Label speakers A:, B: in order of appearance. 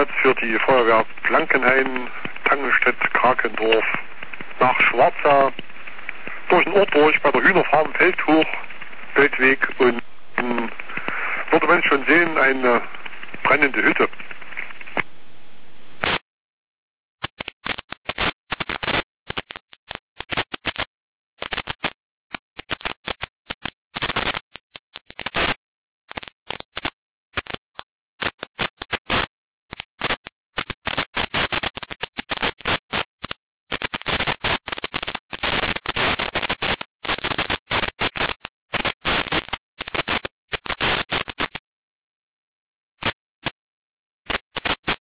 A: Einsatz für die Feuerwehr Blankenhain, Tangenstedt, Krakendorf, nach Schwarzau, durch den Ort durch, bei der Hühnerfarm Feldhoch, Feldweg, und würde man schon sehen, eine brennende Hütte.